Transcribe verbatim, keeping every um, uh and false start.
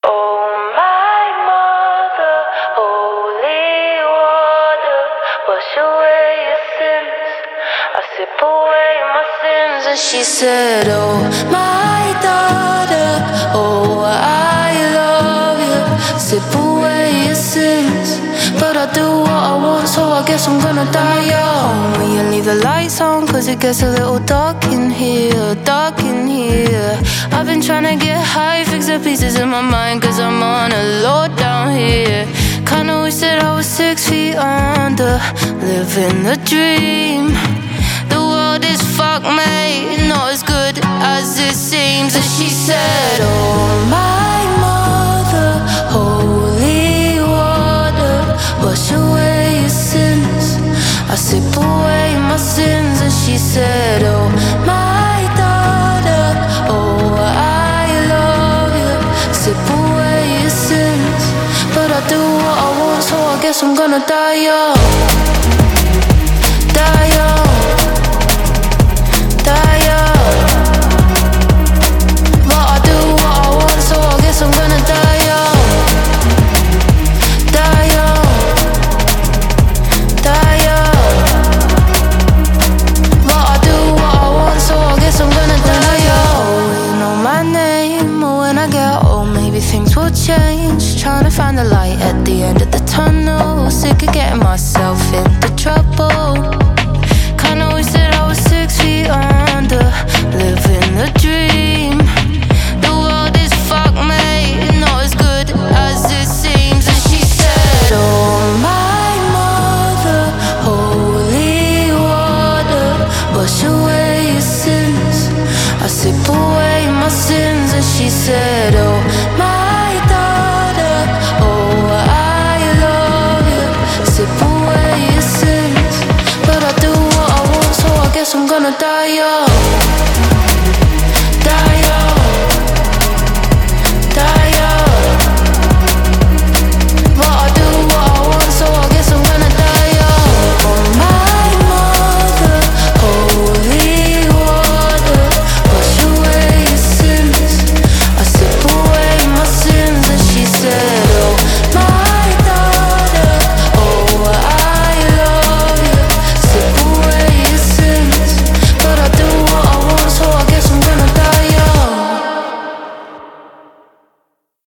Oh, my mother, holy water, wash away your sins. I sip away my sins. And she said, oh, my daughter, oh, I love you. Sip away your sins. But I do what I want, so I guess I'm gonna die young. Will you leave the lights on, cause it gets a little dark in here, dark in here. I've been trying to get high, fix the pieces in my mind, cause I'm on a low down here. Kinda wish that I was six feet under, living the dream. The world is fucked, mate, not as good as it seems. And she said, oh, my mother, holy water, wash away your sins. I sip away my sins. And she said, oh, my daughter, oh, I love you. Sip away your sins. But I do what I want, so I guess I'm gonna die young. Die young. Die young. But I do what I want, so I guess I'm gonna die young. Die young. Die young. But I do what I want, so I guess I'm gonna die young. You know my name, but when I get old, maybe things will change. Trying to find the light at the end of the tunnel. Sick of getting myself into trouble. Kinda wish that I was six feet under, living the dream.